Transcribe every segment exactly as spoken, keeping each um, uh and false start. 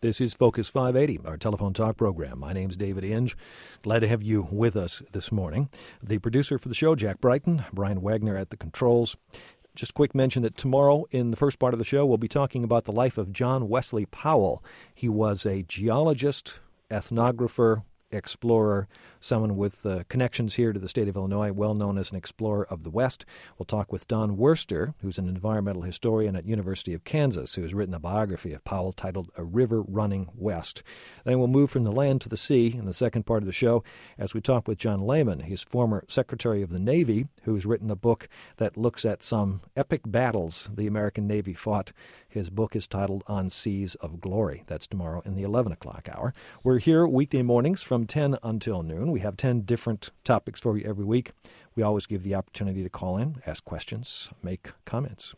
This is Focus five eighty, our telephone talk program. My name's David Inge. Glad to have you with us this morning. The producer for the show, Jack Brighton, Brian Wagner at the controls. Just a quick mention that tomorrow, in the first part of the show, we'll be talking about the life of John Wesley Powell. He was a geologist, ethnographer, explorer, someone with uh, connections here to the state of Illinois, well known as an explorer of the West. We'll talk with Don Worster, who's an environmental historian at University of Kansas, who has written a biography of Powell titled A River Running West. Then we'll move from the land to the sea in the second part of the show as we talk with John Lehman, his former Secretary of the Navy, who's written a book that looks at some epic battles the American Navy fought. His book is titled On Seas of Glory. That's tomorrow in the eleven o'clock hour. We're here weekday mornings from ten until noon. We have ten different topics for you every week. We always give the opportunity to call in, ask questions, make comments.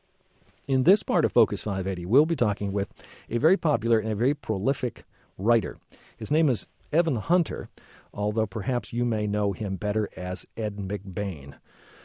In this part of Focus five eighty, we'll be talking with a very popular and a very prolific writer. His name is Evan Hunter, although perhaps you may know him better as Ed McBain.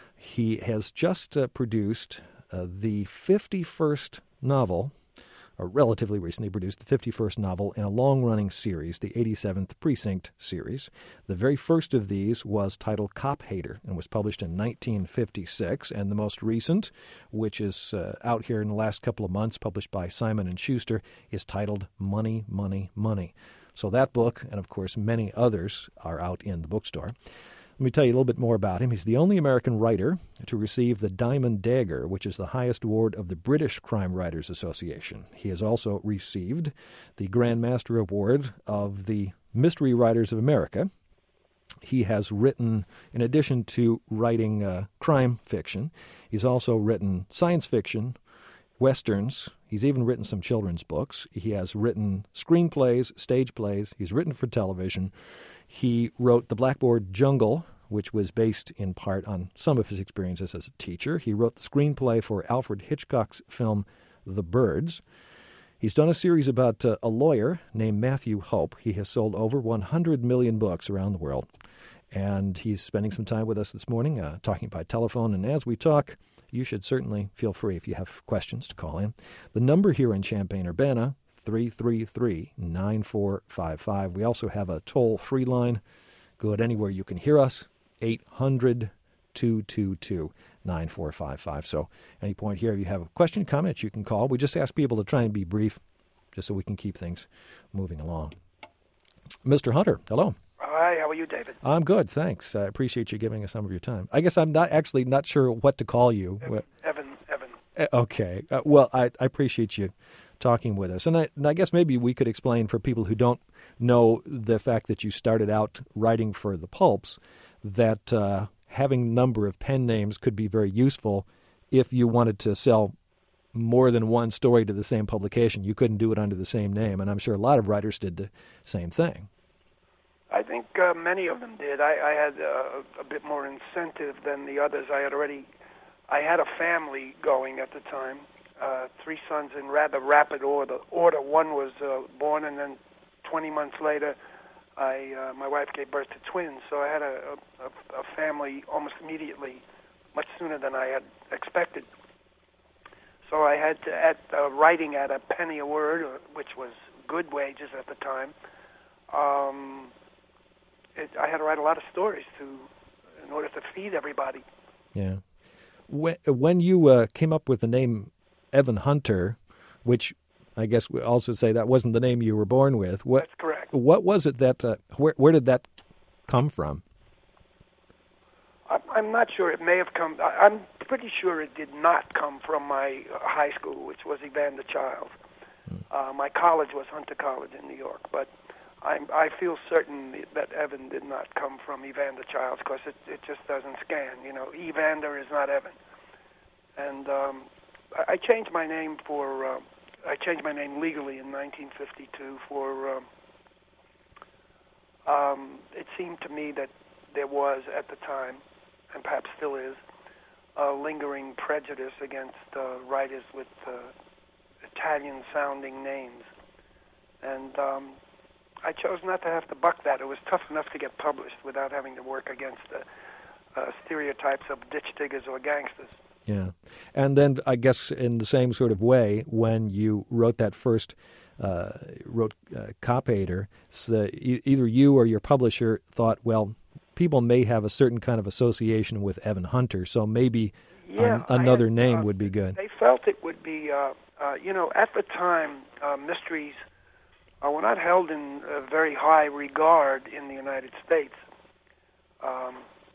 He has just uh, produced uh, the fifty-first novel, or relatively recently produced the fifty-first novel in a long-running series, the eighty-seventh Precinct series. The very first of these was titled Cop Hater and was published in nineteen fifty-six, and the most recent, which is uh, out here in the last couple of months, published by Simon and Schuster, is titled Money, Money, Money. So that book, and of course many others, are out in the bookstore. Let me tell you a little bit more about him. He's the only American writer to receive the Diamond Dagger, which is the highest award of the British Crime Writers Association. He has also received the Grand Master Award of the Mystery Writers of America. He has written, in addition to writing uh, crime fiction, he's also written science fiction, westerns. He's even written some children's books. He has written screenplays, stage plays. He's written for television. He wrote The Blackboard Jungle, which was based in part on some of his experiences as a teacher. He wrote the screenplay for Alfred Hitchcock's film The Birds. He's done a series about uh, a lawyer named Matthew Hope. He has sold over one hundred million books around the world. And he's spending some time with us this morning, uh, talking by telephone. And as we talk, you should certainly feel free, if you have questions, to call in. The number here in Champaign-Urbana, three three three, nine four five five. We also have a toll-free line. Good anywhere you can hear us, eight hundred, two two two, nine four five five. So any point here, if you have a question, comment, you can call. We just ask people to try and be brief, just so we can keep things moving along. Mister Hunter, hello. Hi, how are you, David? I'm good, thanks. I appreciate you giving us some of your time. I guess I'm not actually not sure what to call you. Evan, Evan. Evan. Okay. Uh, well, I, I appreciate you talking with us. And I, and I guess maybe we could explain for people who don't know the fact that you started out writing for the pulps, that uh, having a number of pen names could be very useful if you wanted to sell more than one story to the same publication. You couldn't do it under the same name, and I'm sure a lot of writers did the same thing. I think uh, many of them did. I, I had uh, a bit more incentive than the others. I had already, I had a family going at the time, uh, three sons in rather rapid order. Order one was uh, born, and then twenty months later, I uh, my wife gave birth to twins. So I had a, a, a family almost immediately, much sooner than I had expected. So I had to, at uh, writing at a penny a word, which was good wages at the time. Um, It, I had to write a lot of stories to, in order to feed everybody. Yeah. When, when you uh, came up with the name Evan Hunter, which I guess we also say that wasn't the name you were born with. What, That's correct. What was it that, uh, where, where did that come from? I'm, I'm not sure. It may have come, I, I'm pretty sure it did not come from my high school, which was Evander Childs. Hmm. Uh, my college was Hunter College in New York, but I'm, I feel certain that Evan did not come from Evander Childs, because it, it just doesn't scan. You know, Evander is not Evan. And um, I, I changed my name for, uh, I changed my name legally in nineteen fifty-two for, um, um, it seemed to me that there was at the time, and perhaps still is, a lingering prejudice against uh, writers with uh, Italian-sounding names. And um, I chose not to have to buck that. It was tough enough to get published without having to work against the uh, stereotypes of ditch diggers or gangsters. Yeah. And then I guess in the same sort of way, when you wrote that first uh, wrote uh, Cop Hater. So e- either you or your publisher thought, well, people may have a certain kind of association with Evan Hunter, so maybe yeah, an, another had, name uh, would be good. They felt it would be, uh, uh, you know, at the time, uh, mysteries uh, were not held in uh, very high regard in the United States. Um,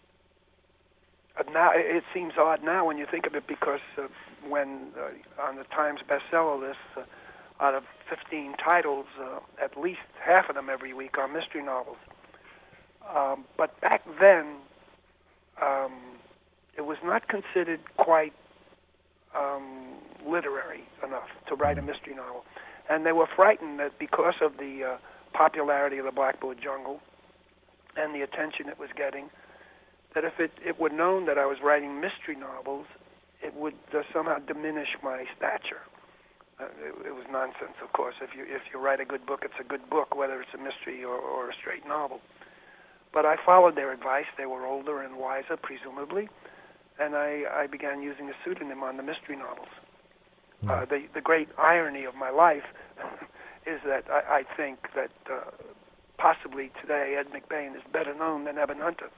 now it seems odd now when you think of it, because uh, when uh, on the Times bestseller list, uh, out of fifteen titles, uh, at least half of them every week are mystery novels. Um, but back then, um, it was not considered quite um, literary enough to write a mystery novel. And they were frightened that because of the uh, popularity of the Blackboard Jungle and the attention it was getting, that if it, it were known that I was writing mystery novels, it would uh, somehow diminish my stature. Uh, it, it was nonsense, of course. If you if you write a good book, it's a good book, whether it's a mystery or, or a straight novel. But I followed their advice. They were older and wiser, presumably, and I, I began using a pseudonym on the mystery novels. Mm. Uh, the, the great irony of my life is that I, I think that uh, possibly today Ed McBain is better known than Evan Hunter.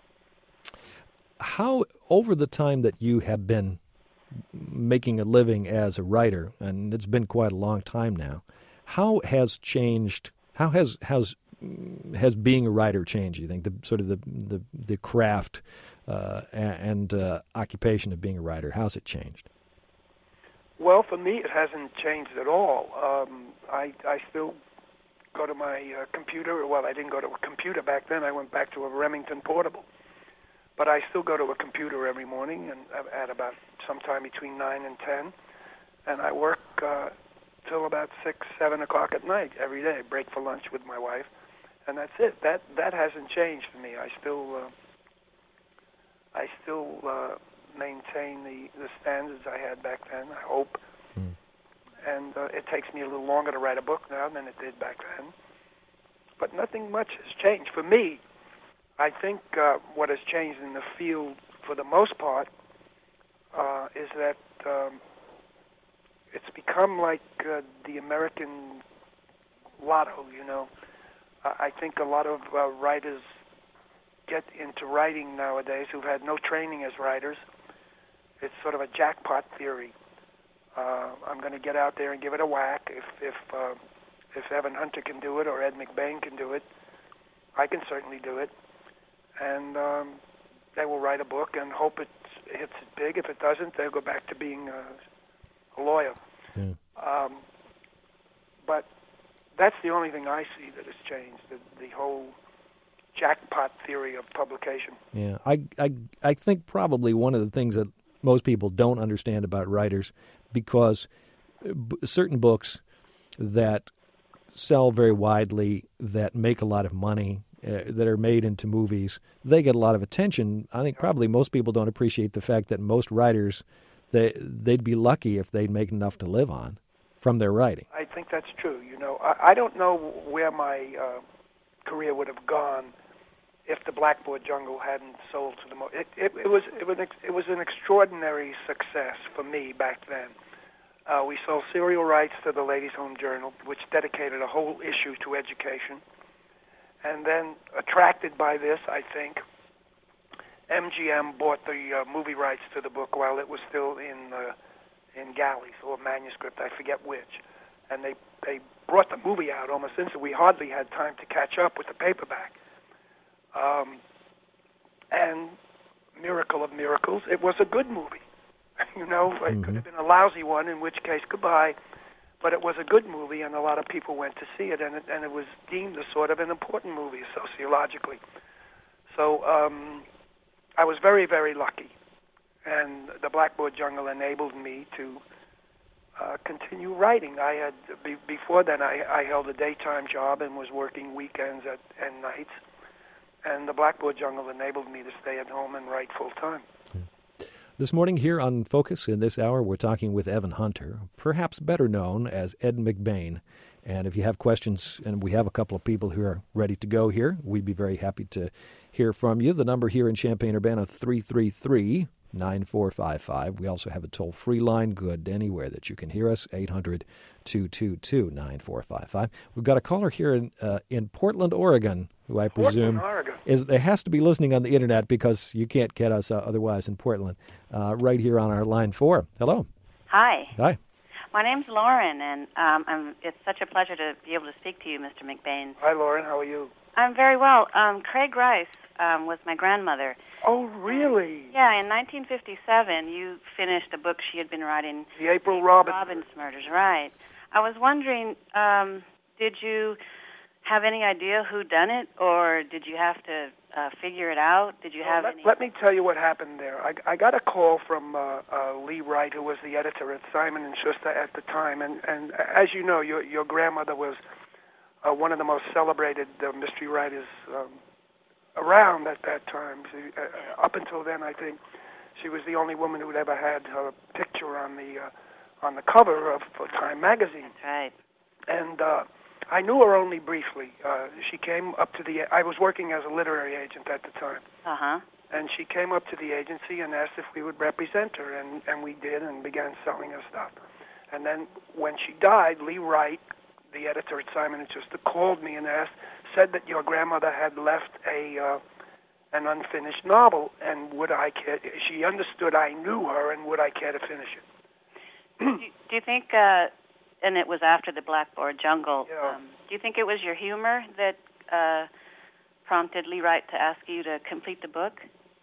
How, over the time that you have been making a living as a writer, and it's been quite a long time now, how has changed, how has, has has being a writer changed, you think, the sort of the the, the craft uh, and uh, occupation of being a writer? How's it changed? Well, for me, it hasn't changed at all. Um, I, I still go to my uh, computer. Well, I didn't go to a computer back then. I went back to a Remington Portable. But I still go to a computer every morning and at about sometime between nine and ten, and I work uh, till about six, seven o'clock at night every day. Break for lunch with my wife. And that's it. That that hasn't changed for me. I still uh, I still uh, maintain the, the standards I had back then, I hope. Mm. And uh, it takes me a little longer to write a book now than it did back then. But nothing much has changed. For me, I think uh, what has changed in the field for the most part uh, is that um, it's become like uh, the American lotto, you know. I think a lot of uh, writers get into writing nowadays who've had no training as writers. It's sort of a jackpot theory. Uh, I'm going to get out there and give it a whack. If if uh, if Evan Hunter can do it or Ed McBain can do it, I can certainly do it. And um, they will write a book and hope it hits it big. If it doesn't, they'll go back to being a, a lawyer. Yeah. Um, but that's the only thing I see that has changed, the, the whole jackpot theory of publication. Yeah, I, I, I think probably one of the things that most people don't understand about writers, because b- certain books that sell very widely, that make a lot of money, uh, that are made into movies, they get a lot of attention. I think probably most people don't appreciate the fact that most writers, they, they'd be lucky if they'd make enough to live on from their writing. I think that's true. You know, I, I don't know where my uh, career would have gone if the Blackboard Jungle hadn't sold to the most. It, it, it was it was it was an extraordinary success for me back then. Uh, we sold serial rights to the Ladies' Home Journal, which dedicated a whole issue to education, and then attracted by this, I think, M G M bought the uh, movie rights to the book while it was still in. Uh, in galleys or manuscript, I forget which. And they, they brought the movie out almost instantly. We hardly had time to catch up with the paperback. Um, and miracle of miracles, it was a good movie. You know, it mm-hmm. could have been a lousy one, in which case, goodbye. But it was a good movie, and a lot of people went to see it, and it, and it was deemed a sort of an important movie sociologically. So um, I was very, very lucky. And the Blackboard Jungle enabled me to uh, continue writing. I had be, before then I, I held a daytime job and was working weekends at, and nights. And the Blackboard Jungle enabled me to stay at home and write full time. This morning here on Focus, in this hour, we're talking with Evan Hunter, perhaps better known as Ed McBain. And if you have questions, and we have a couple of people who are ready to go here, we'd be very happy to hear from you. The number here in Champaign-Urbana, three three three nine four five five. We also have a toll-free line, good anywhere that you can hear us, eight hundred, two two two, nine four five five. We've got a caller here in uh, in Portland, Oregon, who I presume is they has to be listening on the Internet because you can't get us uh, otherwise in Portland, uh, right here on our line four. Hello. Hi. Hi. My name's Lauren, and um, I'm, it's such a pleasure to be able to speak to you, Mister McBain. Hi, Lauren. How are you? I'm very well. Um, Craig Rice um, was my grandmother. Oh, really? And, yeah, in nineteen fifty-seven, you finished a book she had been writing. The April Robbins. Robbins murders, right. I was wondering, um, did you have any idea who done it, or did you have to uh, figure it out? Did you have well, let, any... let me tell you what happened there. I, I got a call from uh, uh, Lee Wright, who was the editor at Simon and Schuster at the time, and, and as you know, your, your grandmother was uh, one of the most celebrated uh, mystery writers um, around at that time. She, uh, up until then, I think she was the only woman who had ever had her picture on the uh, on the cover of Time magazine. That's right. And uh, I knew her only briefly. Uh, she came up to the. I was working as a literary agent at the time. Uh huh. And she came up to the agency and asked if we would represent her, and, and we did, and began selling her stuff. And then when she died, Lee Wright, the editor at Simon and Schuster, called me and asked, said that your grandmother had left a uh, an unfinished novel, and would I care? She understood I knew her, and would I care to finish it? do, do you think? Uh, and it was after the Blackboard Jungle. Yeah. Um, do you think it was your humor that uh, prompted Lee Wright to ask you to complete the book?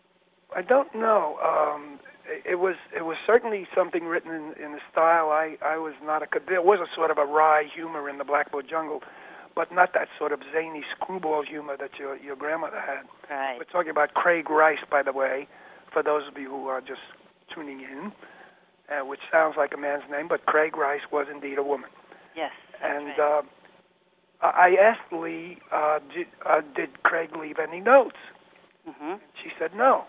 I don't know. Um, it, it was it was certainly something written in, in a style I, I was not a. There was a sort of a wry humor in the Blackboard Jungle, but not that sort of zany screwball humor that your your grandmother had. Right. We're talking about Craig Rice, by the way, for those of you who are just tuning in, uh, which sounds like a man's name, but Craig Rice was indeed a woman. Yes. That's and right. uh, I asked Lee, uh, did, uh, did Craig leave any notes? Mm-hmm. She said no.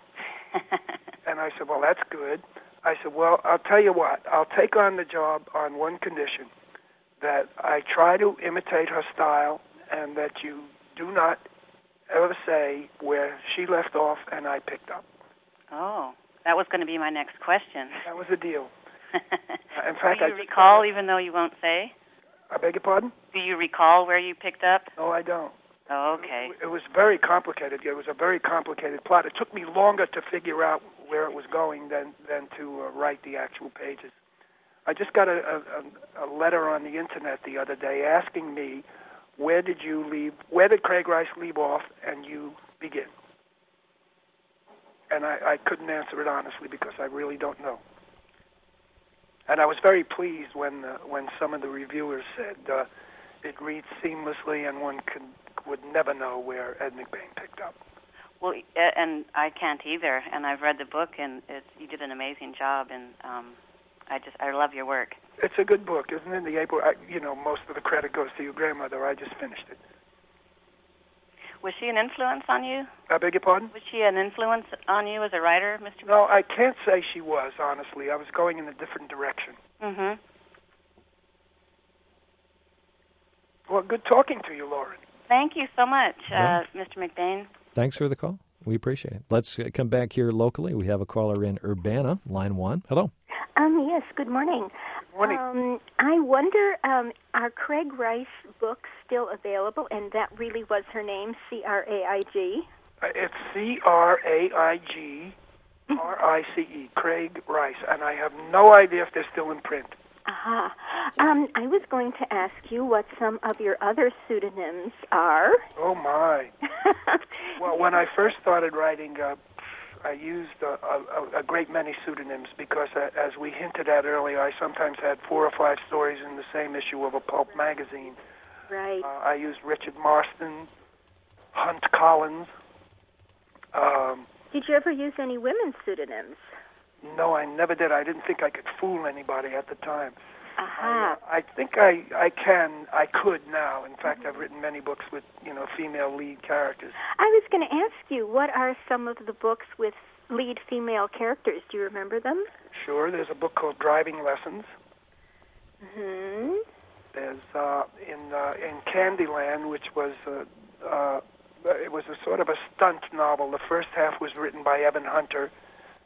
And I said, well, that's good. I said, well, I'll tell you what. I'll take on the job on one condition, that I try to imitate her style and that you do not ever say where she left off and I picked up. Oh, that was going to be my next question. That was the deal. uh, in fact, do you I recall, just, even though you won't say? I beg your pardon? Do you recall where you picked up? No, I don't. Oh, okay. It, it was very complicated. It was a very complicated plot. It took me longer to figure out where it was going than, than to uh, write the actual pages. I just got a, a, a letter on the Internet the other day asking me, where did you leave, where did Craig Rice leave off and you begin? And I, I couldn't answer it honestly because I really don't know. And I was very pleased when uh, when some of the reviewers said uh, it reads seamlessly and one could, would never know where Ed McBain picked up. Well, and I can't either. And I've read the book, and it's, you did an amazing job. And um, I just I love your work. It's a good book, isn't it? The April, I, you know, most of the credit goes to your grandmother. I just finished it. Was she an influence on you? I beg your pardon? Was she an influence on you as a writer, Mister No, I can't say she was, honestly. I was going in a different direction. Mm-hmm. Well, good talking to you, Lauren. Thank you so much, Yeah. uh, Mister McBain. Thanks for the call. We appreciate it. Let's uh, come back here locally. We have a caller in Urbana, line one. Hello. Um, yes, good morning. Morning. Um, I wonder, um, are Craig Rice books still available? And that really was her name, C R A I G? Uh, it's C R A I G R I C E, Craig Rice. And I have no idea if they're still in print. Aha. Uh-huh. Um, I was going to ask you what some of your other pseudonyms are. Oh, my. Well, when I first started writing, uh, I used a, a, a great many pseudonyms because, uh, as we hinted at earlier, I sometimes had four or five stories in the same issue of a pulp magazine. Right. Uh, I used Richard Marston, Hunt Collins. Um, Did you ever use any women's pseudonyms? no, I never did. I didn't think I could fool anybody at the time. Aha. I, uh, I think I, I can, I could now. In fact, I've written many books with, you know, female lead characters. I was going to ask you, what are some of the books with lead female characters? Do you remember them? Sure, there's a book called Driving Lessons. Mm-hmm. There's uh, in uh, in Candyland, which was uh, uh, it was a sort of a stunt novel. The first half was written by Evan Hunter,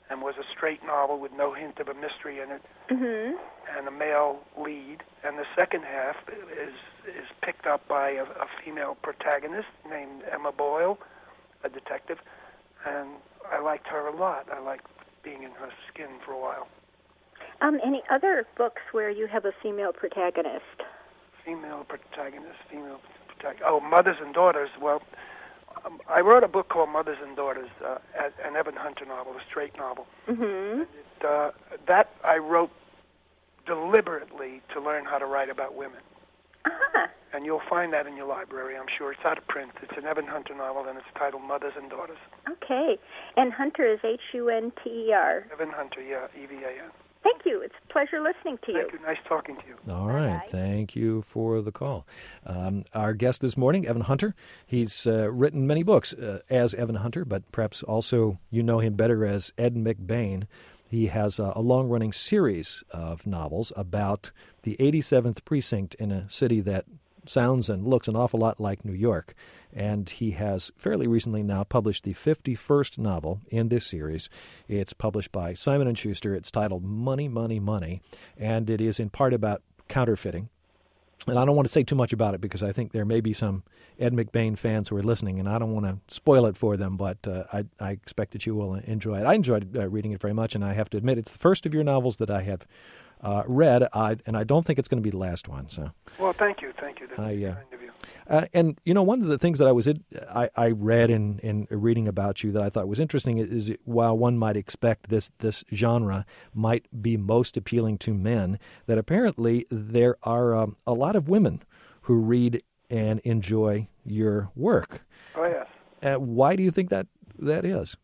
and was a straight novel with no hint of a mystery in it, Mm-hmm. and a male lead. And the second half is is picked up by a, a female protagonist named Emma Boyle, a detective, and I liked her a lot. I liked being in her skin for a while. Um, any other books where you have a female protagonist? Female protagonist, female protagonist. Oh, Mothers and Daughters. Well, um, I wrote a book called Mothers and Daughters, uh, an Evan Hunter novel, a straight novel. Mm-hmm. It, uh, that I wrote deliberately to learn how to write about women. Ah. And you'll find that in your library, I'm sure. It's out of print. It's an Evan Hunter novel, and it's titled Mothers and Daughters. Okay. And Hunter is H U N T E R. Evan Hunter, yeah, E V A N. Thank you. It's a pleasure listening to you. Thank you. Nice talking to you. All right. Bye-bye. Thank you for the call. Um, our guest this morning, Evan Hunter, he's uh, written many books uh, as Evan Hunter, but perhaps also you know him better as Ed McBain. He has a, a long-running series of novels about the eighty-seventh Precinct in a city that sounds and looks an awful lot like New York. And he has fairly recently now published the fifty-first novel in this series. It's published by Simon and Schuster. It's titled Money, Money, Money, and it is in part about counterfeiting. And I don't want to say too much about it because I think there may be some Ed McBain fans who are listening, and I don't want to spoil it for them, but uh, I, I expect that you will enjoy it. I enjoyed uh, reading it very much, and I have to admit it's the first of your novels that I have uh, read, I, and I don't think it's going to be the last one. So, Well, thank you. Thank you. That's I, uh, kind of you. Uh, and, you know, one of the things that I was I, I read in, in reading about you that I thought was interesting is while one might expect this, this genre might be most appealing to men, that apparently there are um, a lot of women who read and enjoy your work. Oh, yes. Uh, why do you think that that is?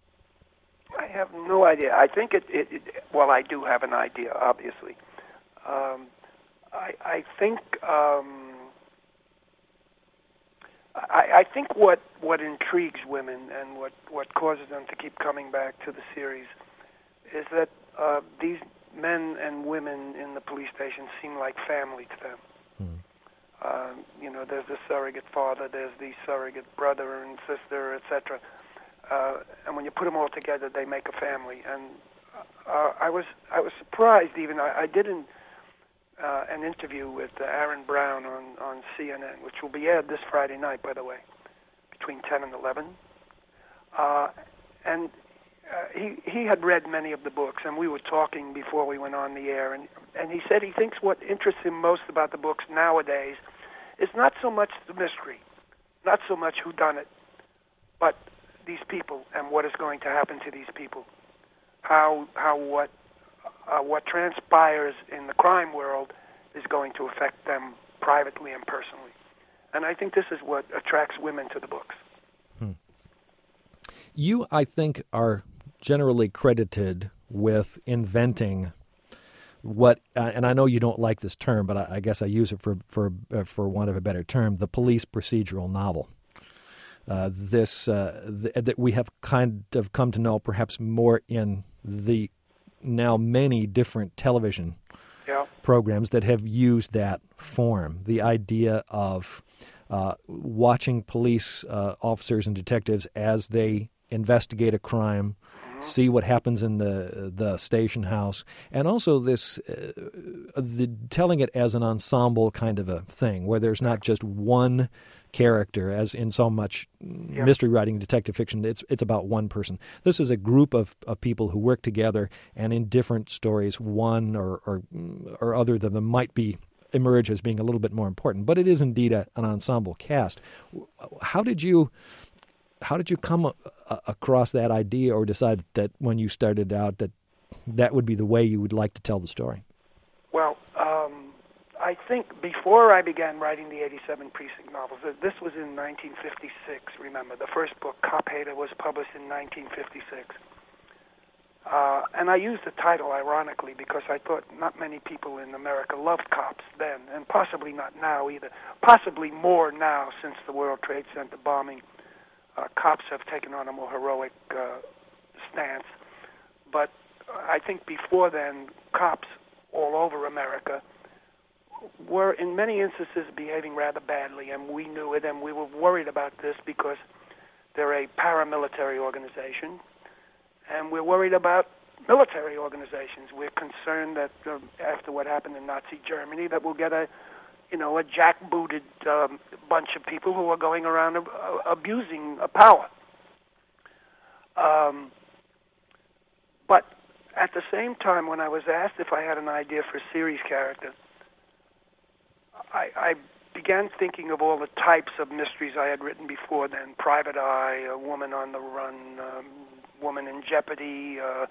I have no idea. I think it, it, it well, I do have an idea, obviously. Um, I, I think... Um, I, I think what, what intrigues women and what, what causes them to keep coming back to the series is that uh, these men and women in the police station seem like family to them. Hmm. Uh, you know, there's the surrogate father, there's the surrogate brother and sister, et cetera. Uh, and when you put them all together, they make a family. And uh, I was I was surprised even. I, I did an, uh, an interview with uh, Aaron Brown on, on C N N, which will be aired this Friday night, by the way, between ten and eleven. Uh, and uh, he he had read many of the books, and we were talking before we went on the air. And, and he said he thinks what interests him most about the books nowadays is not so much the mystery, not so much who done it, but these people and what is going to happen to these people, how how what uh, what transpires in the crime world is going to affect them privately and personally. And I think this is what attracts women to the books. Hmm. You, I think, are generally credited with inventing what, uh, and I know you don't like this term, but I, I guess I use it for for uh, for want of a better term, the police procedural novel. Uh, this uh, th- that we have kind of come to know perhaps more in the now many different television yeah. programs that have used that form. The idea of uh, watching police uh, officers and detectives as they investigate a crime, mm-hmm. see what happens in the the station house, and also this uh, the telling it as an ensemble kind of a thing, where there's not just one character, as in so much yeah. mystery writing, detective fiction. It's it's about one person. This is a group of, of people who work together, and in different stories, one or or, or other of them might be emerge as being a little bit more important. But it is indeed a, an ensemble cast. How did you how did you come a, a, across that idea, or decide that when you started out that that would be the way you would like to tell the story? Well, um, I think before I began writing the eighty-seven Precinct novels, this was in nineteen fifty-six, remember. The first book, Cop Hater, was published in nineteen fifty-six. Uh, and I used the title ironically because I thought not many people in America loved cops then, and possibly not now either. Possibly more now since the World Trade Center bombing. Uh, cops have taken on a more heroic uh, stance. But I think before then, cops all over America were in many instances behaving rather badly, and we knew it, and we were worried about this because they're a paramilitary organization, and we're worried about military organizations. We're concerned that uh, after what happened in Nazi Germany, that we'll get a, you know, a jackbooted um, bunch of people who are going around uh, abusing uh, power. Um, but at the same time, when I was asked if I had an idea for a series character, I, I began thinking of all the types of mysteries I had written before then: Private Eye, A Woman on the Run, um, Woman in Jeopardy, uh,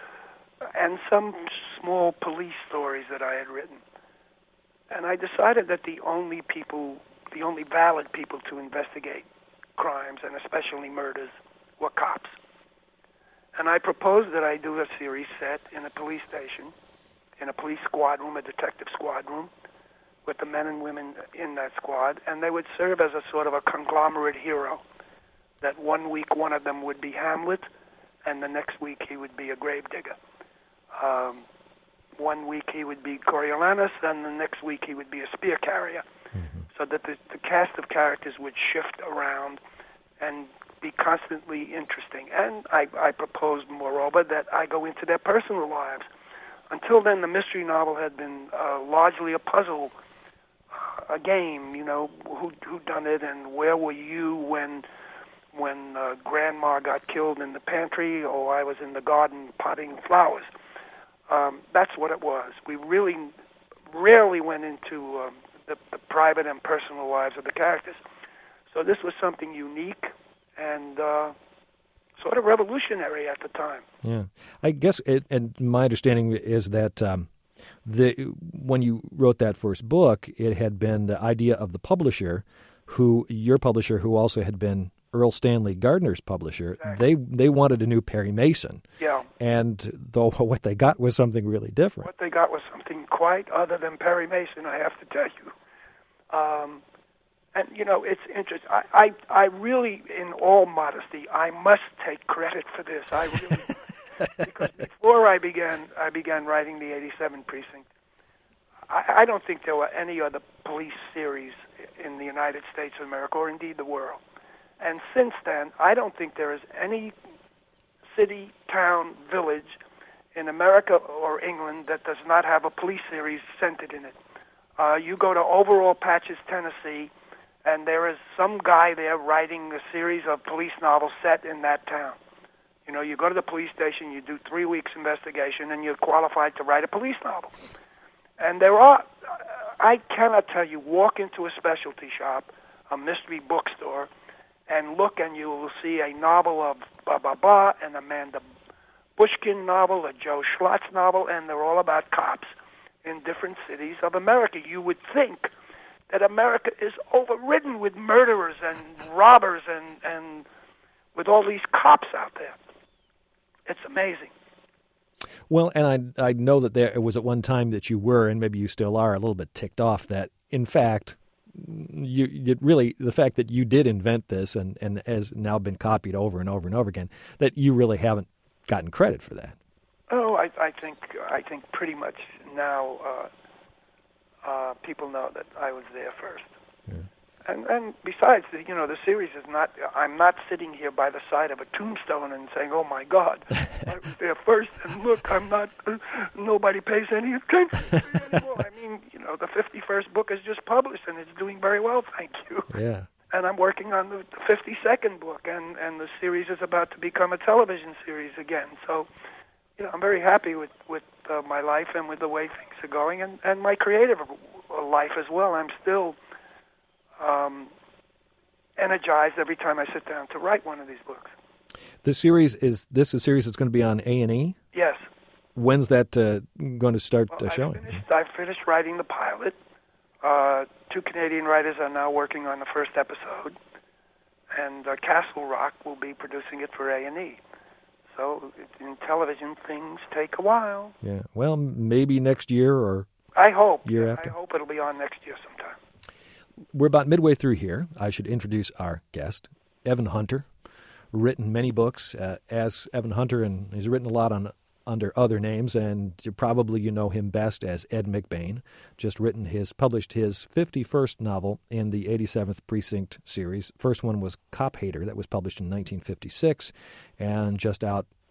and some small police stories that I had written. And I decided that the only people, the only valid people to investigate crimes, and especially murders, were cops. And I proposed that I do a series set in a police station, in a police squad room, a detective squad room, with the men and women in that squad, and they would serve as a sort of a conglomerate hero. That one week one of them would be Hamlet, and the next week he would be a gravedigger. Um, one week he would be Coriolanus, and the next week he would be a spear carrier. Mm-hmm. So that the, the cast of characters would shift around and be constantly interesting. And I, I proposed, moreover, that I go into their personal lives. Until then, the mystery novel had been uh, largely a puzzle, uh, a game. You know, who who done it, and where were you when when uh, Grandma got killed in the pantry, or I was in the garden potting flowers. Um, that's what it was. We really rarely went into um, the, the private and personal lives of the characters. So this was something unique and uh, sort of revolutionary at the time. Yeah, I guess, it, and my understanding is that um, the when you wrote that first book, it had been the idea of the publisher, who your publisher, who also had been Earl Stanley Gardner's publisher. Exactly. They they wanted a new Perry Mason. Yeah. And though what they got was something really different. What they got was something quite other than Perry Mason, I have to tell you. Um, and, you know, it's interesting. I, I, I really, in all modesty, I must take credit for this. I really must. Because before I began, I began writing the eighty-seven Precinct, I, I don't think there were any other police series in the United States of America, or indeed the world. And since then, I don't think there is any city, town, village in America or England that does not have a police series centered in it. Uh, you go to Overall Patches, Tennessee, and there is some guy there writing a series of police novels set in that town. You know, you go to the police station, you do three weeks investigation, and you're qualified to write a police novel. And there are, I cannot tell you, walk into a specialty shop, a mystery bookstore, and look, and you will see a novel of blah, blah, blah, an Amanda Bushkin novel, a Joe Schlotz novel, and they're all about cops in different cities of America. You would think that America is overridden with murderers and robbers and, and with all these cops out there. It's amazing. Well, and I I know that there it was at one time that you were, and maybe you still are, a little bit ticked off that, in fact, you, you really, the fact that you did invent this and, and has now been copied over and over and over again, that you really haven't gotten credit for that. Oh, I, I think I think pretty much now uh, uh, people know that I was there first. Yeah. And and besides, you know, the series is not, I'm not sitting here by the side of a tombstone and saying, oh, my God, I was there first, and look, I'm not, uh, nobody pays any attention to me anymore. I mean, you know, the fifty-first book is just published, and it's doing very well, thank you. Yeah. And I'm working on the fifty-second book, and, and the series is about to become a television series again. So, you know, I'm very happy with, with uh, my life and with the way things are going, and, and my creative life as well. I'm still Um, energized every time I sit down to write one of these books. This series is this a series that's going to be on A and E? Yes. When's that uh, going to start well, uh, showing? I finished, I finished writing the pilot. Uh, two Canadian writers are now working on the first episode, and uh, Castle Rock will be producing it for A and E. So in television, things take a while. Yeah. Well, maybe next year or I hope. year yeah, after. I hope it'll be on next year sometime. We're about midway through here. I should introduce our guest, Evan Hunter, written many books uh, as Evan Hunter, and he's written a lot on under other names, and probably you know him best as Ed McBain. Just written his, published his fifty-first novel in the eighty-seventh Precinct series. First one was Cop Hater, that was published in nineteen fifty-six, and just out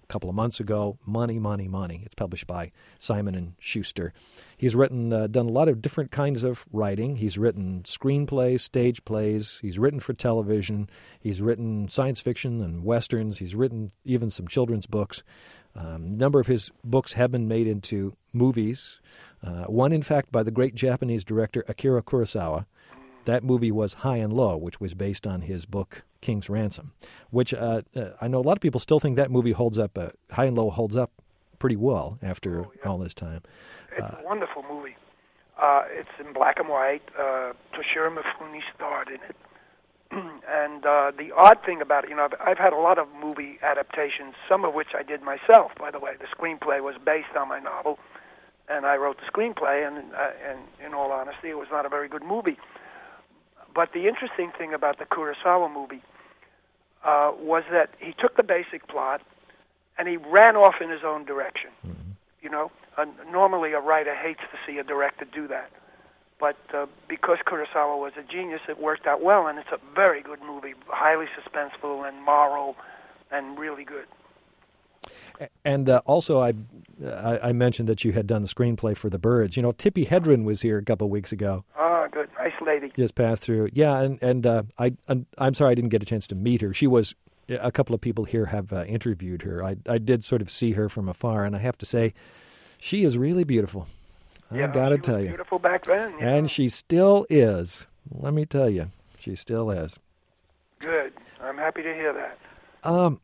a couple of months ago, Money, Money, Money. It's published by Simon and Schuster. He's written, uh, done a lot of different kinds of writing. He's written screenplays, stage plays. He's written for television. He's written science fiction and westerns. He's written even some children's books. Um, a number of his books have been made into movies. Uh, one, in fact, by the great Japanese director Akira Kurosawa. That movie was High and Low, which was based on his book King's Ransom, which uh, uh, I know a lot of people still think that movie holds up. Uh, High and Low holds up pretty well after oh, yeah. all this time. It's uh, a wonderful movie. Uh, it's in black and white. Uh, Toshiro Mifune starred in it. And uh, the odd thing about it, you know, I've, I've had a lot of movie adaptations, some of which I did myself, by the way. The screenplay was based on my novel, and I wrote the screenplay, and, uh, and in all honesty, it was not a very good movie. But the interesting thing about the Kurosawa movie uh, was that he took the basic plot and he ran off in his own direction. Mm-hmm. You know, uh, normally a writer hates to see a director do that. But uh, because Kurosawa was a genius, it worked out well, and it's a very good movie, highly suspenseful and moral and really good. And uh, also, I, I I mentioned that you had done the screenplay for The Birds. You know, Tippi Hedren was here a couple of weeks ago. Ah, good. Nice lady. Just passed through. Yeah, and, and uh, I, I'm, I'm sorry I didn't get a chance to meet her. She was, a couple of people here have uh, interviewed her. I, I did sort of see her from afar, and I have to say, she is really beautiful. Yeah, I got to she tell was you. Beautiful back then. And know. she still is. Let me tell you, she still is. Good. I'm happy to hear that. Um,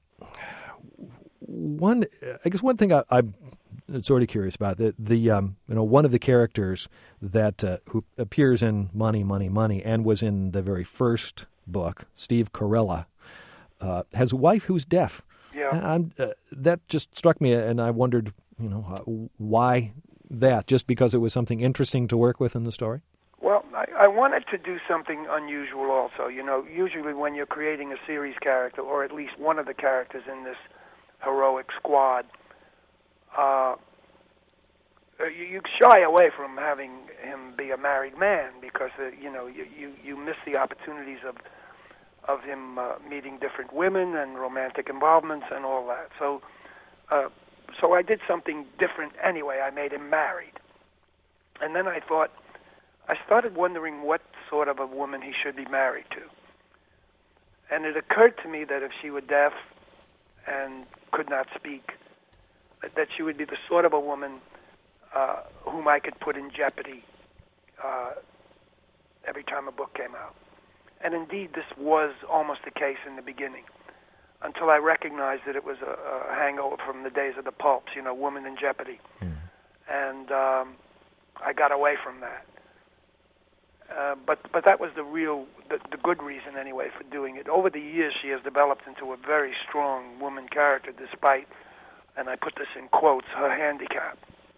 one, I guess one thing I, I'm sort of curious about the the um, you know, one of the characters that uh, who appears in Money, Money, Money, and was in the very first book, Steve Carella, uh, has a wife who's deaf. Yeah. I'm, uh, that just struck me, and I wondered, you know, uh, why that? Just because it was something interesting to work with in the story? Well, I, I wanted to do something unusual also. You know, usually when you're creating a series character, or at least one of the characters in this heroic squad, uh, you, you shy away from having him be a married man because, uh, you know, you, you, you miss the opportunities of of him uh, meeting different women and romantic involvements and all that. So, uh, so I did something different anyway. I made him married. And then I thought, I started wondering what sort of a woman he should be married to. And it occurred to me that if she were deaf and could not speak, that she would be the sort of a woman uh, whom I could put in jeopardy uh, every time a book came out. And indeed, this was almost the case in the beginning, until I recognized that it was a, a hangover from the days of the pulps, you know, Woman in Jeopardy. Mm. And um, I got away from that. Uh, but but that was the real, the, the good reason anyway for doing it. Over the years, she has developed into a very strong woman character, despite, and I put this in quotes, her handicap.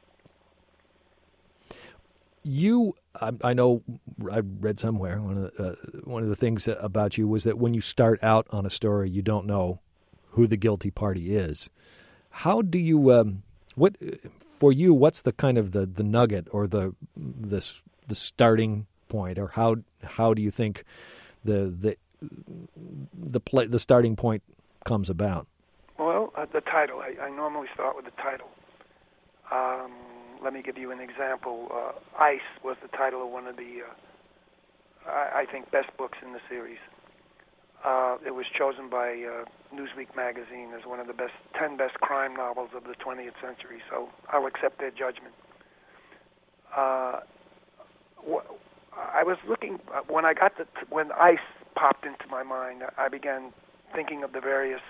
You, I, I know, I read somewhere one of the, uh, one of the things about you was that when you start out on a story, you don't know who the guilty party is. How do you, um, what for you? What's the kind of the, the nugget or the this the starting point, or how how do you think the the the play, the starting point comes about? Well, uh, the title. I, I normally start with the title. Um, Let me give you an example. Uh, Ice was the title of one of the, uh, I, I think, best books in the series. Uh, it was chosen by uh, Newsweek magazine as one of the best ten best crime novels of the twentieth century, so I'll accept their judgment. Uh, wh- I was looking, uh, when I got the, when Ice popped into my mind, I began thinking of the various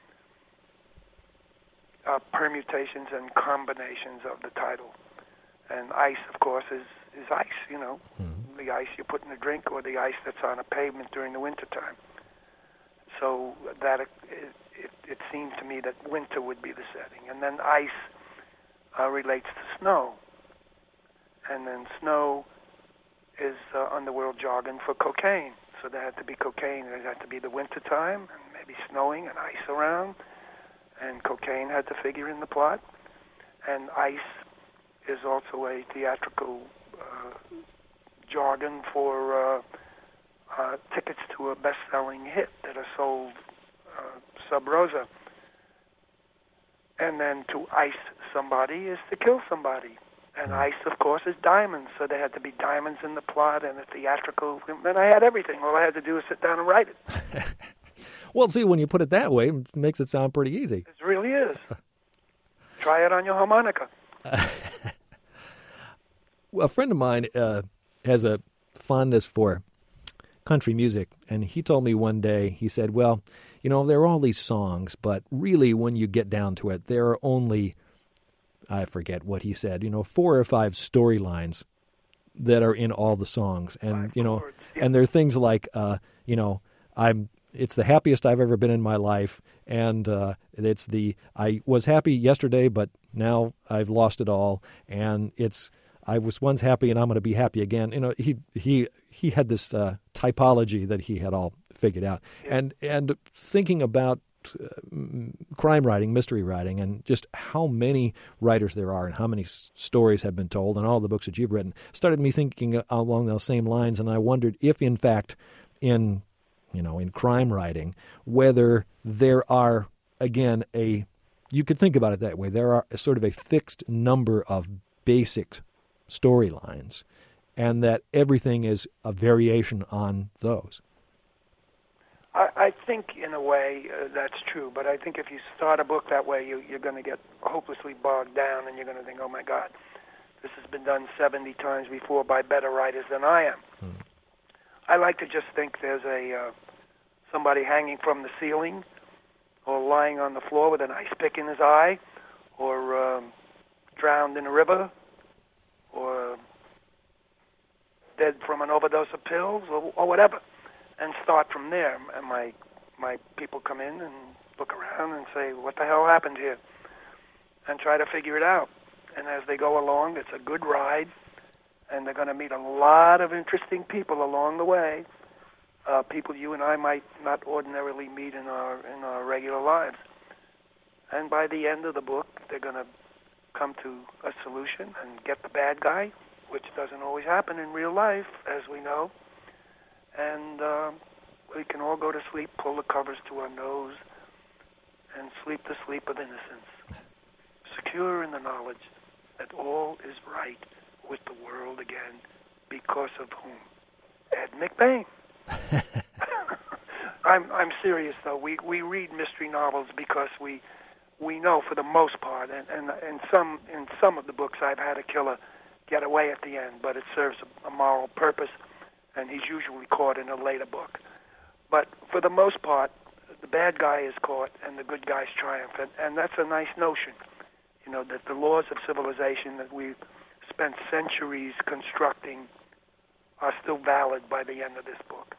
Uh, permutations and combinations of the title. And ice, of course, is, is ice, you know, mm-hmm. the ice you put in a drink or the ice that's on a pavement during the wintertime. So that it, it, it seemed to me that winter would be the setting. And then ice uh, relates to snow. And then snow is uh, underworld jargon for cocaine. So there had to be cocaine. There had to be the wintertime and maybe snowing and ice around. And cocaine had to figure in the plot. And ice is also a theatrical uh, jargon for uh, uh, tickets to a best-selling hit that are sold uh, sub rosa. And then to ice somebody is to kill somebody. And ice, of course, is diamonds. So there had to be diamonds in the plot and a theatrical. Then I had everything. All I had to do was sit down and write it. Well, see, when you put it that way, it makes it sound pretty easy. It really is. Try it on your harmonica. A friend of mine uh, has a fondness for country music, and he told me one day, he said, well, you know, there are all these songs, but really when you get down to it, there are only, I forget what he said, you know, four or five storylines that are in all the songs. And, you know, and there are things like, uh, you know, I'm, it's the happiest I've ever been in my life, and uh, it's the, I was happy yesterday, but now I've lost it all, and it's, I was once happy and I'm going to be happy again. You know, he he he had this uh, typology that he had all figured out. Yeah. And and thinking about uh, crime writing, mystery writing, and just how many writers there are and how many s- stories have been told, and all the books that you've written, started me thinking along those same lines. And I wondered if, in fact, in you know in crime writing, whether there are again a you could think about it that way. There are a sort of a fixed number of basic storylines, and that everything is a variation on those. I, I think, in a way, uh, that's true. But I think if you start a book that way, you, you're going to get hopelessly bogged down, and you're going to think, oh, my God, this has been done seventy times before by better writers than I am. Hmm. I like to just think there's a uh, somebody hanging from the ceiling or lying on the floor with an ice pick in his eye or um, drowned in a river, or dead from an overdose of pills, or, or whatever, and start from there. And my my people come in and look around and say, what the hell happened here? And try to figure it out. And as they go along, it's a good ride, and they're going to meet a lot of interesting people along the way, uh, people you and I might not ordinarily meet in our in our regular lives. And by the end of the book, they're going to come to a solution and get the bad guy, which doesn't always happen in real life, as we know. And uh, we can all go to sleep, pull the covers to our nose, and sleep the sleep of innocence, secure in the knowledge that all is right with the world again, because of whom? Ed McBain. I'm I'm serious though. We we read mystery novels because we we know for the most part, and and in some in some of the books I've had a killer get away at the end, but it serves a, a moral purpose, and he's usually caught in a later book. But for the most part, the bad guy is caught and the good guys triumph, and, and that's a nice notion, you know, that the laws of civilization that we've spent centuries constructing are still valid by the end of this book.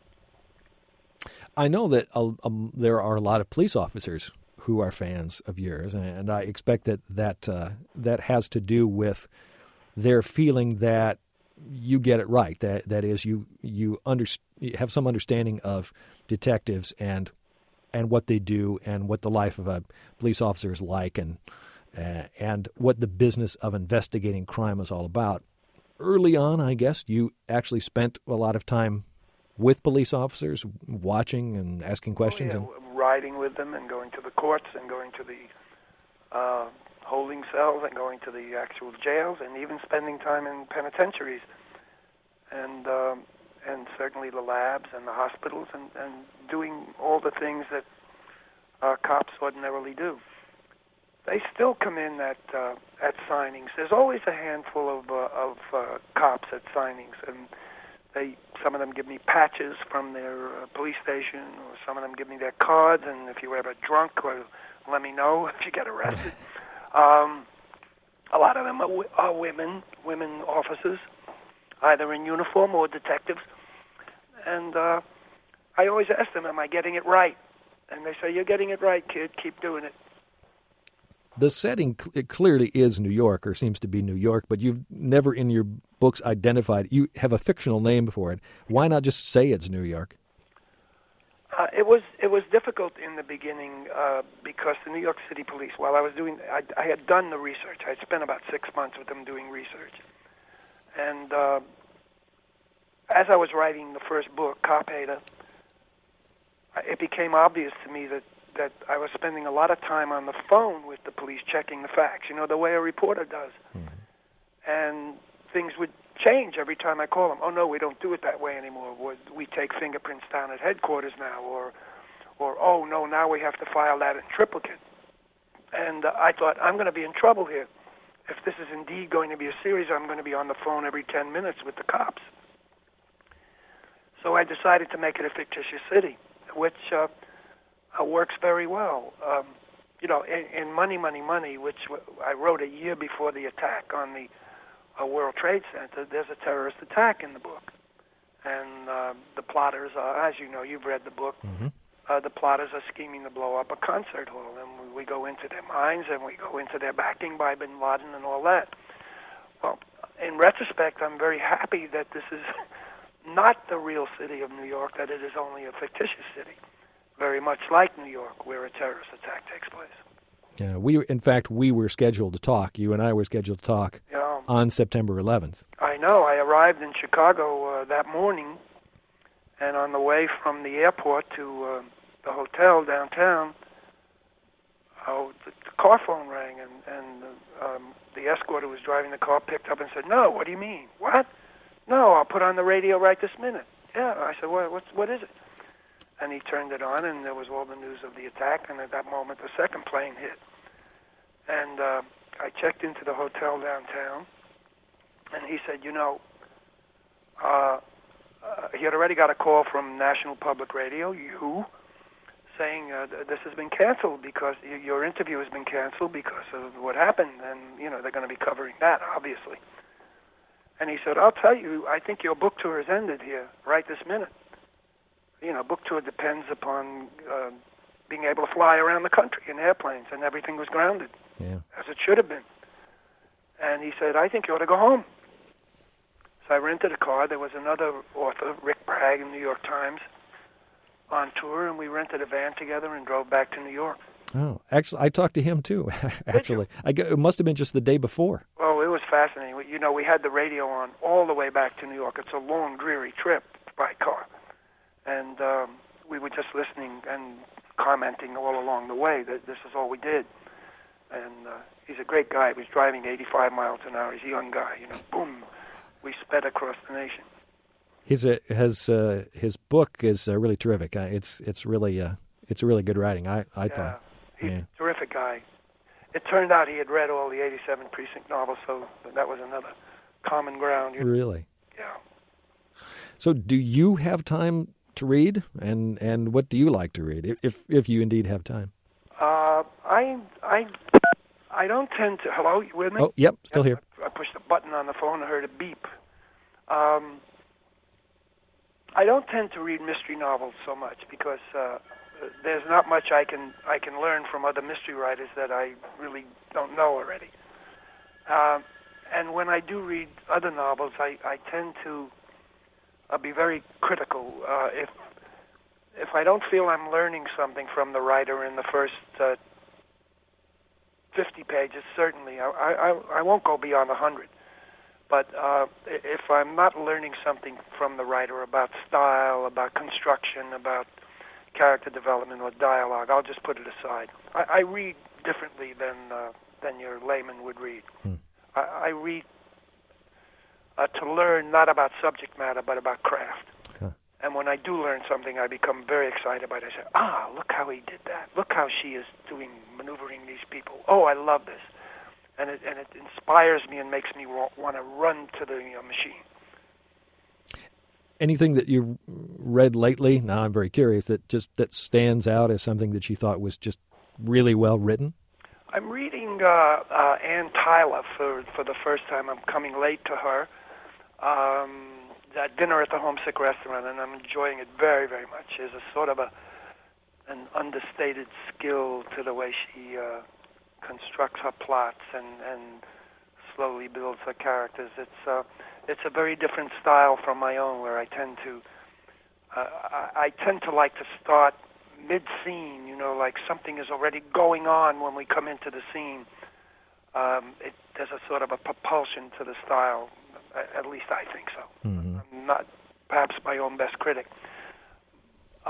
I know that uh, um, there are a lot of police officers who are fans of yours, and I expect that that, uh, that has to do with their feeling that you get it right. That that is, you you, under, you have some understanding of detectives and and what they do and what the life of a police officer is like, and uh, and what the business of investigating crime is all about. Early on, I guess, you actually spent a lot of time with police officers, watching and asking questions. Oh, yeah. and Riding with them and going to the courts and going to the uh, holding cells and going to the actual jails and even spending time in penitentiaries and um, and certainly the labs and the hospitals and, and doing all the things that uh, cops ordinarily do. They still come in at uh, at signings. There's always a handful of uh, of uh, cops at signings, and they some of them give me patches from their uh, police station, or some of them give me their cards. And if you're ever drunk, or let me know if you get arrested. um, a lot of them are, w- are women, women officers, either in uniform or detectives. And uh, I always ask them, "Am I getting it right?" And they say, "You're getting it right, kid. Keep doing it." The setting it clearly is New York, or seems to be New York, but you've never in your books identified. You have a fictional name for it. Why not just say it's New York? Uh, it was it was difficult in the beginning uh, because the New York City Police, while I was doing, I, I had done the research. I'd spent about six months with them doing research. And uh, as I was writing the first book, Cop Hater, it became obvious to me that that I was spending a lot of time on the phone with the police checking the facts, you know, the way a reporter does. Mm-hmm. And things would change every time I call them. Oh, no, we don't do it that way anymore. We take fingerprints down at headquarters now. Or, or oh, no, now we have to file that in triplicate. And uh, I thought, I'm going to be in trouble here. If this is indeed going to be a series, I'm going to be on the phone every ten minutes with the cops. So I decided to make it a fictitious city, which uh, uh, works very well. Um, you know, in, in Money, Money, Money, which w- I wrote a year before the attack on the uh, World Trade Center, there's a terrorist attack in the book. And uh, the plotters are, as you know, you've read the book, mm-hmm. uh, the plotters are scheming to blow up a concert hall. And we, we go into their minds and we go into their backing by bin Laden and all that. Well, in retrospect, I'm very happy that this is not the real city of New York, that it is only a fictitious city, very much like New York, where a terrorist attack takes place. Yeah, we, in fact, we were scheduled to talk. You and I were scheduled to talk yeah. on September eleventh. I know. I arrived in Chicago uh, that morning, and on the way from the airport to uh, the hotel downtown, oh, the, the car phone rang, and, and um, the escort who was driving the car picked up and said, "No, what do you mean? What? No, I'll put on the radio right this minute." Yeah, I said, what, what's, what is it? And he turned it on, and there was all the news of the attack, and at that moment, the second plane hit. And uh, I checked into the hotel downtown, and he said, you know, uh, uh, he had already got a call from National Public Radio, you, saying uh, this has been canceled because your interview has been canceled because of what happened, and, you know, they're going to be covering that, obviously. And he said, I'll tell you, I think your book tour has ended here right this minute. You know, book tour depends upon uh, being able to fly around the country in airplanes, and everything was grounded, yeah. as it should have been. And he said, I think you ought to go home. So I rented a car. There was another author, Rick Bragg, in the New York Times, on tour, and we rented a van together and drove back to New York. Oh, actually, I talked to him, too, actually. I, it must have been just the day before. Oh, it was fascinating. You know, we had the radio on all the way back to New York. It's a long, dreary trip by car. And um, we were just listening and commenting all along the way that this is all we did. And uh, he's a great guy. He was driving eighty-five miles an hour. He's a young guy. You know, boom, we sped across the nation. His uh, his uh, his book is uh, really terrific. Uh, it's it's really uh, it's really good writing. I I yeah, thought. He's yeah. a terrific guy. It turned out he had read all the eighty-seven Precinct novels, so that was another common ground. You know? Really? Yeah. So, do you have time to read, and and what do you like to read, if if you indeed have time? Uh, I I I don't tend to. Hello, you with me? Oh, yep, still yeah, here. I, I pushed a button on the phone and heard a beep. Um, I don't tend to read mystery novels so much because uh, there's not much I can I can learn from other mystery writers that I really don't know already. Uh, and when I do read other novels, I, I tend to uh, be very critical. Uh, if if I don't feel I'm learning something from the writer in the first uh, fifty pages, certainly I, I, I won't go beyond one hundred. But uh, if I'm not learning something from the writer about style, about construction, about character development or dialogue, I'll just put it aside. I, I read differently than uh, than your layman would read. Hmm. I, I read uh, to learn not about subject matter, but about craft. Huh. And when I do learn something, I become very excited by it. I say, ah, look how he did that. Look how she is doing, maneuvering these people. Oh, I love this. And it, and it inspires me and makes me want to run to the uh, machine. Anything that you've read lately, now I'm very curious, that just that stands out as something that you thought was just really well written? I'm reading uh, uh, Ann Tyler for for the first time. I'm coming late to her. Um, that Dinner at the Homesick Restaurant, and I'm enjoying it very, very much. There's a sort of a an understated skill to the way she uh, constructs her plots and, and slowly builds her characters. It's uh, it's a very different style from my own, where I tend to uh, I, I tend to like to start mid-scene. You know, like something is already going on when we come into the scene. Um, it, there's a sort of a propulsion to the style. At least I think so. Mm-hmm. I'm not perhaps my own best critic. Uh,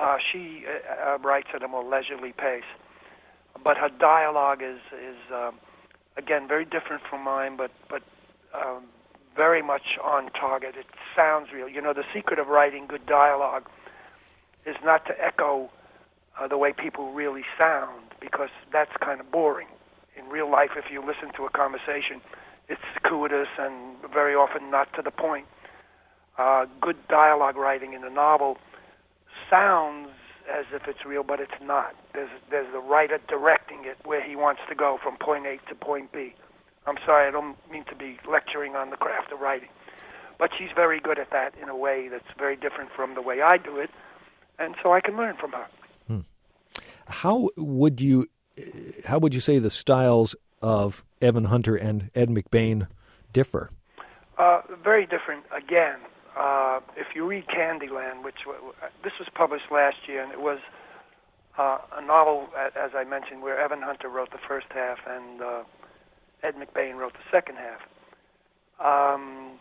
Uh, she uh, uh, writes at a more leisurely pace, but her dialogue is is um, again very different from mine, but but um, very much on target. It sounds real. You know, the secret of writing good dialogue is not to echo uh, the way people really sound, because that's kind of boring. In real life, if you listen to a conversation, it's circuitous and very often not to the point. Uh, good dialogue writing in a novel sounds as if it's real, but it's not. There's there's the writer directing it where he wants to go from point A to point B. I'm sorry, I don't mean to be lecturing on the craft of writing, but she's very good at that in a way that's very different from the way I do it, and so I can learn from her. Hmm. How would you how would you say the styles of Evan Hunter and Ed McBain differ? Uh, very different again. Uh, if you read Candyland, which w- this was published last year, and it was uh, a novel, as I mentioned, where Evan Hunter wrote the first half and uh, Ed McBain wrote the second half. Um,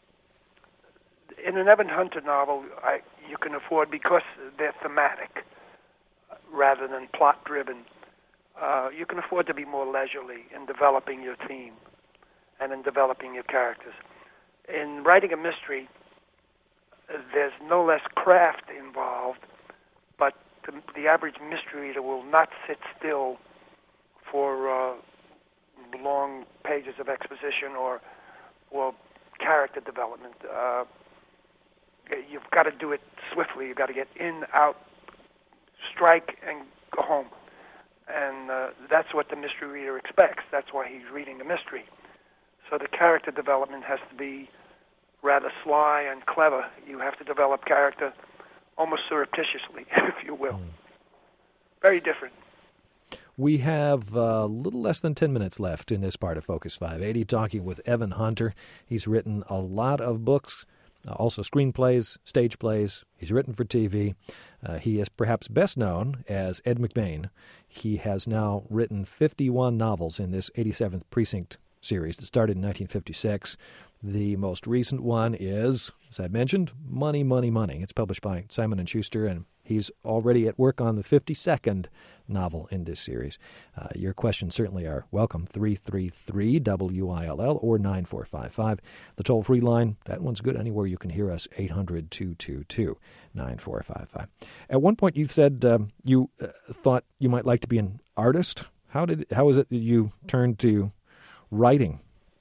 in an Evan Hunter novel, I, you can afford, because they're thematic rather than plot-driven, uh, you can afford to be more leisurely in developing your theme and in developing your characters. In writing a mystery, there's no less craft involved, but the, the average mystery reader will not sit still for uh, long pages of exposition or or character development. Uh, you've got to do it swiftly. You've got to get in, out, strike, and go home. And uh, that's what the mystery reader expects. That's why he's reading the mystery. So the character development has to be rather sly and clever. You have to develop character almost surreptitiously, if you will. Mm. Very different. We have a little less than ten minutes left in this part of Focus five eighty, talking with Evan Hunter. He's written a lot of books, uh, also screenplays, stage plays. He's written for T V. Uh, he is perhaps best known as Ed McBain. He has now written fifty-one novels in this eighty-seventh Precinct series that started in nineteen fifty-six. The most recent one is, as I mentioned, Money, Money, Money. It's published by Simon and Schuster, and he's already at work on the fifty-second novel in this series. Uh, your questions certainly are welcome. three three three W I L L or nine four five five. The toll-free line, that one's good anywhere you can hear us, eight hundred, two two two, nine four five five. At one point you said um, you uh, thought you might like to be an artist. How did how is it that you turned to writing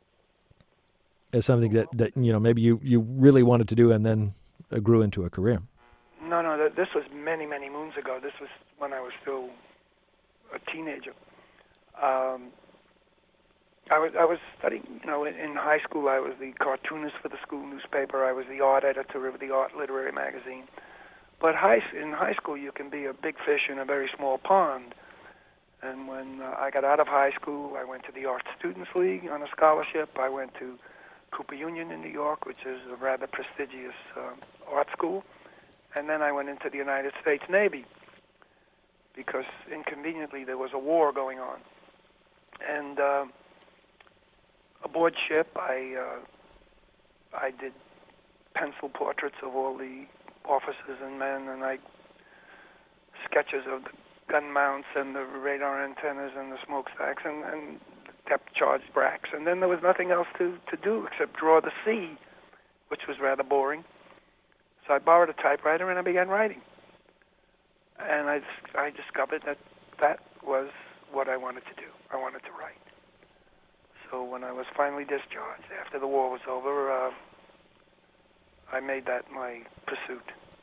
as something that, that you know maybe you, you really wanted to do and then uh, grew into a career? No, no, th- this was many, many moons ago. This was when I was still a teenager. Um, I was I was studying, you know, in, in high school. I was the cartoonist for the school newspaper. I was the art editor of the Art Literary magazine. But high, in high school, you can be a big fish in a very small pond. And when uh, I got out of high school, I went to the Art Students League on a scholarship. I went to Cooper Union in New York, which is a rather prestigious um, art school. And then I went into the United States Navy because, inconveniently, there was a war going on. And uh, aboard ship, I uh, I did pencil portraits of all the officers and men, and I sketches of the gun mounts and the radar antennas and the smokestacks and, and depth charge racks. And then there was nothing else to, to do except draw the sea, which was rather boring. So I borrowed a typewriter and I began writing. And I, I discovered that that was what I wanted to do. I wanted to write. So when I was finally discharged, after the war was over, uh, I made that my pursuit.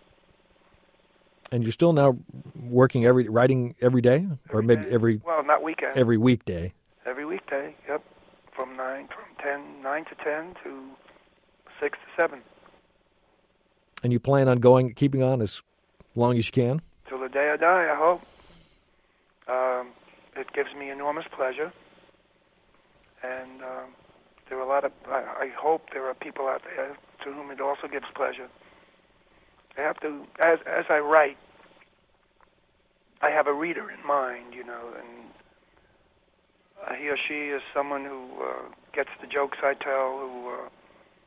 And you're still now working every, writing every day? Or every maybe day. every... Well, not weekend. Every weekday. Every weekday, yep. From nine, from ten, nine to ten to six to seven. And you plan on going, keeping on as long as you can? Till the day I die, I hope. Um, it gives me enormous pleasure. And um, there are a lot of, I, I hope there are people out there to whom it also gives pleasure. I have to, as as I write, I have a reader in mind, you know, and uh, he or she is someone who uh, gets the jokes I tell, who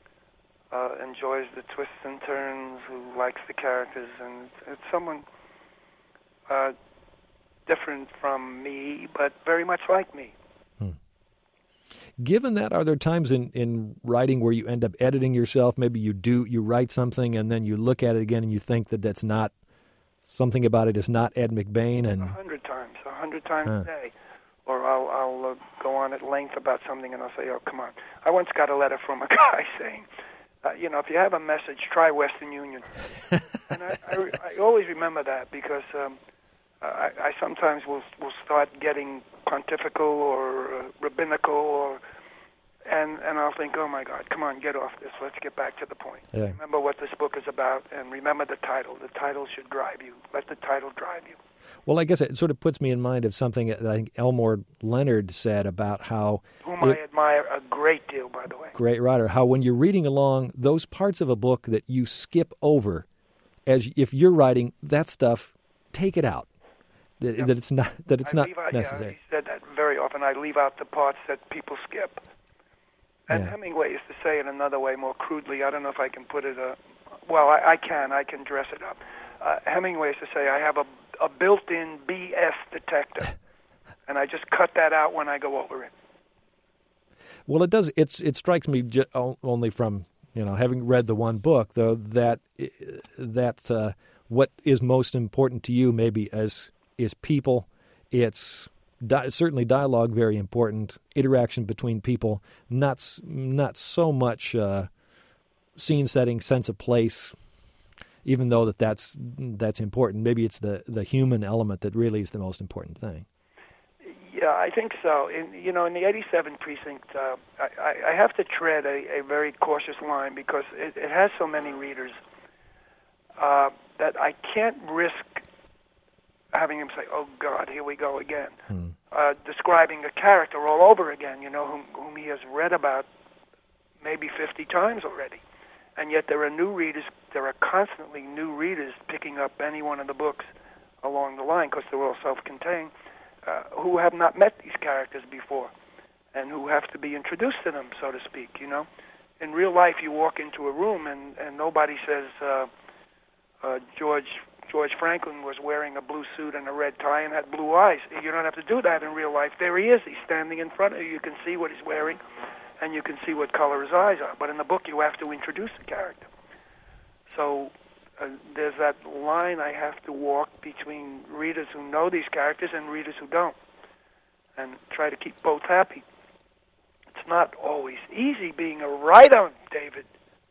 uh, uh, enjoys the twists and turns, who likes the characters, and it's someone uh, different from me, but very much like me. Hmm. Given that, are there times in, in writing where you end up editing yourself? Maybe you do you write something and then you look at it again and you think that that's not something about it is not Ed McBain, and a hundred times, a hundred times huh. a day. Or I'll, I'll uh, go on at length about something, and I'll say, "Oh, come on." I once got a letter from a guy saying, uh, "You know, if you have a message, try Western Union." And I, I, I always remember that because um, I, I sometimes will will start getting pontifical or uh, rabbinical, or and and I'll think, "Oh my God, come on, get off this. Let's get back to the point. Yeah. Remember what this book is about, and remember the title. The title should drive you. Let the title drive you." Well, I guess it sort of puts me in mind of something that I think Elmore Leonard said about how... Whom it, I admire a great deal, by the way. Great writer. How when you're reading along, those parts of a book that you skip over, as if you're writing, that stuff, take it out. That, Yep. that it's not that it's I not leave out, necessary. Yeah, he said that very often. I leave out the parts that people skip. And Yeah. Hemingway used to say it another way, more crudely. I don't know if I can put it... Uh, well, I, I can. I can dress it up. Uh, Hemingway used to say, I have a, a built-in B S detector, and I just cut that out when I go over it. Well, it does. It's it strikes me ju- only from you know having read the one book, though, that that uh, what is most important to you maybe as is people. It's di- certainly dialogue, very important. Interaction between people, not s- not so much uh, scene setting, sense of place. Even though that that's that's important, maybe it's the, the human element that really is the most important thing. Yeah, I think so. In you know, in the eighty-seven precinct, uh, I, I have to tread a, a very cautious line because it, it has so many readers uh, that I can't risk having him say, "Oh God, here we go again," Hmm. uh, describing a character all over again. You know, whom, whom he has read about maybe fifty times already, and yet there are new readers. There are constantly new readers picking up any one of the books along the line because they're all self-contained, uh, who have not met these characters before and who have to be introduced to them, so to speak, you know. In real life, you walk into a room and, and nobody says uh, uh, George George Franklin was wearing a blue suit and a red tie and had blue eyes. You don't have to do that in real life. There he is. He's standing in front of you. You can see what he's wearing and you can see what color his eyes are. But in the book, you have to introduce the character. So uh, there's that line I have to walk between readers who know these characters and readers who don't, and try to keep both happy. It's not always easy being a writer, David.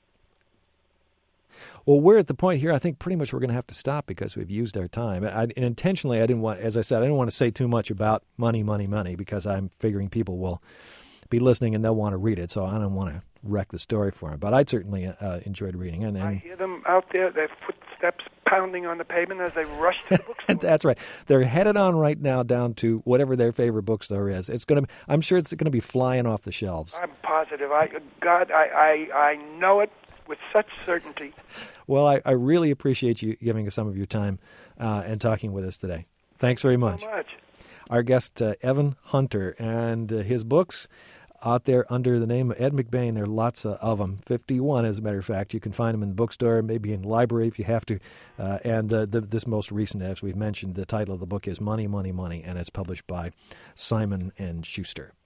Well, we're at the point here, I think pretty much we're going to have to stop because we've used our time. I, and intentionally, I didn't want, as I said, I didn't want to say too much about money, money, money, because I'm figuring people will be listening and they'll want to read it, so I don't want to wreck the story for them. But I certainly uh, enjoyed reading it. And, and I hear them out there, their footsteps pounding on the pavement as they rush to the bookstore. That's right. They're headed on right now down to whatever their favorite bookstore is. It's going to. I'm sure it's going to be flying off the shelves. I'm positive. I, God, I, I, I know it with such certainty. Well, I, I really appreciate you giving us some of your time uh, and talking with us today. Thanks very much. So much. Our guest, uh, Evan Hunter, and uh, his books out there under the name of Ed McBain. There are lots uh, of them, fifty-one as a matter of fact. You can find them in the bookstore, maybe in the library if you have to. Uh, and uh, the, this most recent, as we've mentioned, the title of the book is Money, Money, Money, and it's published by Simon and Schuster.